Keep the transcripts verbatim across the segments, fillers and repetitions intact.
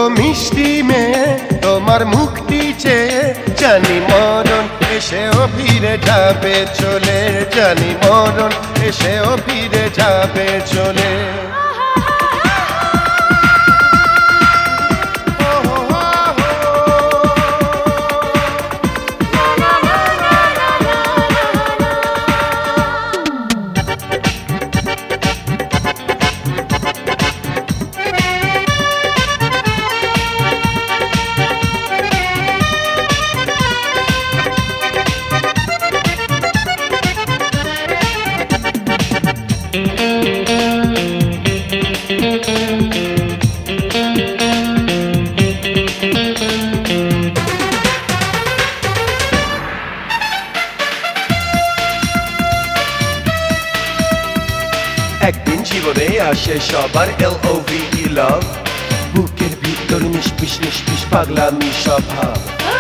মিষ্টি মেয়ে তোমার মুক্তি চেয়ে জানি মরণ এসেও ফিরে যাবে চলে, জানি মরণ এসেও ফিরে যাবে চলে। একদিন জীবনে আসে সবার এল ও ভি ই লাভ, বুকের ভিতর নিষ্পিস নিষ্পিস পাগলামি স্বভাব।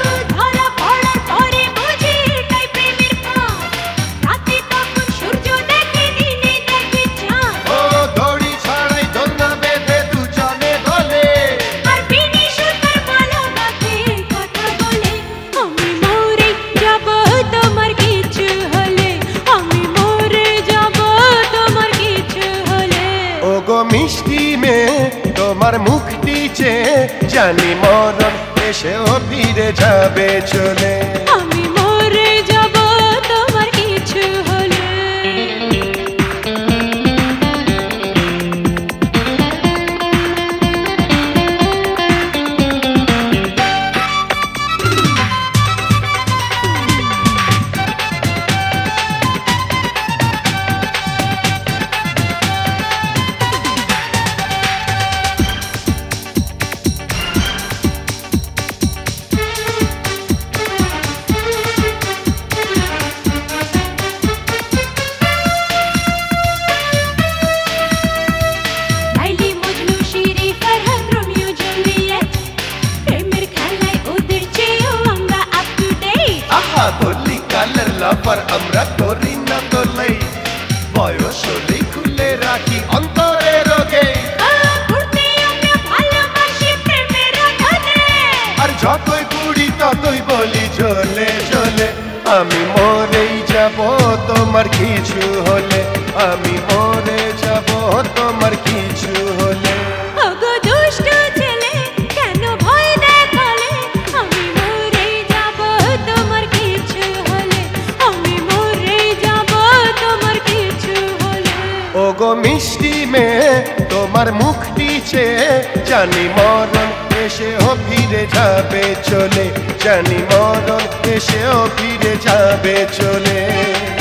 মিষ্টি মেয়ে তোমার মুক্তি চেয়ে জানি মরণ এসেও ফিরে যাবে চলে, আমি মরে যাব তোমার কিছু হলে। বলি কালের লাফার আমরা করি না তোলাই, বয়স হলেই খুলে রাখি অন্তরে রোগে। আর যতই কুড়ি ততই বলি জ্বলে জ্বলে, আমি মরেই যাব তোমার কিছু হলে, আমি মরে যাব তোমার কিছু হলে। ওগো মিষ্টি মেয়ে তোমার মুক্তি চেয়ে জানি মরণ এসেও ফিরে যাবে চলে, জানি মরণ এসেও ফিরে যাবে চলে।